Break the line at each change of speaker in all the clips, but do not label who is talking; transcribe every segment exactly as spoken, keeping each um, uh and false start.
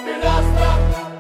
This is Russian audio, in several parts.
Opel Astra.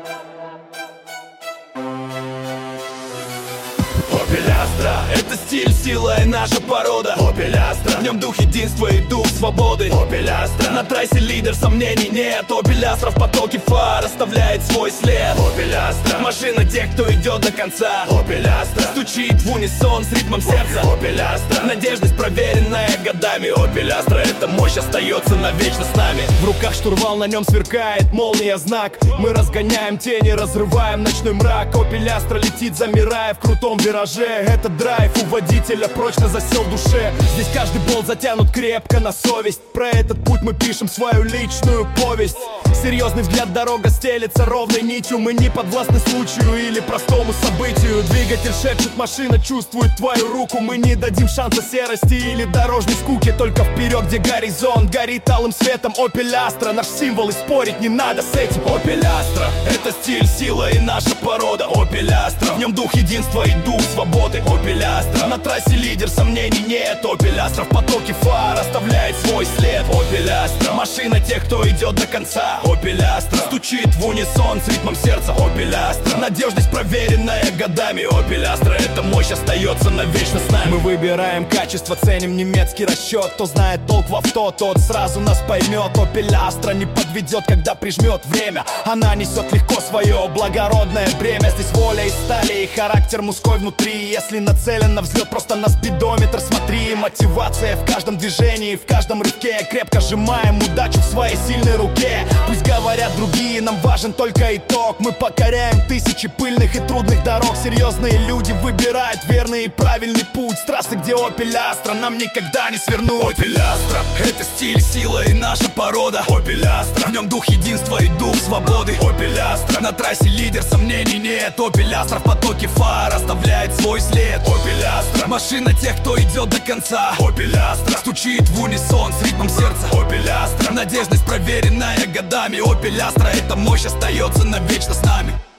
Opel Astra — это стиль, сила и наша порода. Opel Astra — в нем дух единства и дух свободы. Opel Astra — на трассе лидер, сомнений нет. Opel Astra в потоке фар оставляет свой след. Opel Astra — машина тех, кто идет до конца. Opel Astra — стучит в унисон с ритмом сердца. Opel Astra — надежность, проверенная годами. Opel Astra — эта мощь остается навечно с нами. В руках штурвал, на нем сверкает молния знак. Мы разгоняем тени, разрываем ночной мрак. Opel Astra летит, замирая в крутом вираже. Это драйв у водителя, прочно засел в душе. Здесь каждый болт затянут крепко на совесть. Про этот путь мы пишем свою личную повесть. Серьезный взгляд, дорога стелется ровной нитью. Мы не подвластны случаю или простому событию. Двигатель шепчет, машина чувствует твою руку. Мы не дадим шанса серости или дорожной скуке. Только вперед, где горизонт горит алым светом. Opel Astra — наш символ, и спорить не надо с этим. Opel Astra — это стиль, сила и наша порода. Opel Astra — в нем дух единства и дух свободы. Opel Astra — на трассе лидер, сомнений нет. Opel Astra в потоке фар оставляет свой след. Opel Astra — машина тех, кто идет до конца. Opel Astra стучит в унисон с ритмом сердца. Opel Astra — надежность, проверенная годами. Opel Astra — эта мощь остается навечно с нами. Мы выбираем качество, ценим немецкий расчет. Кто знает толк в авто, тот сразу нас поймет. Opel Astra не подведет, когда прижмет время. Она несет легко свое благородное бремя. Здесь воля из стали и характер мужской внутри. Если нацелен на взлет, просто на спидометр смотри. Мотивация в каждом движении, в каждом рывке. Крепко сжимаем удачу в своей сильной руке. Пусть говорят другие, нам важен только итог. Мы покоряем тысячи пыльных и трудных дорог. Серьезные люди выбирают верный и правильный путь. С трассы, где Opel Astra, нам никогда не свернуть. Opel Astra — это стиль, сила и наша порода. Opel Astra — в нем дух единства и дух свободы. Opel Astra — на трассе лидер, сомнений нет. Opel Astra в потоке фар оставляет свой след. Opel Astra — машина тех, кто идет до конца. Opel Astra стучит в унисон с ритмом сердца. Opel Astra — надежность, проверенная годами. Opel Astra — эта мощь остается навечно с нами.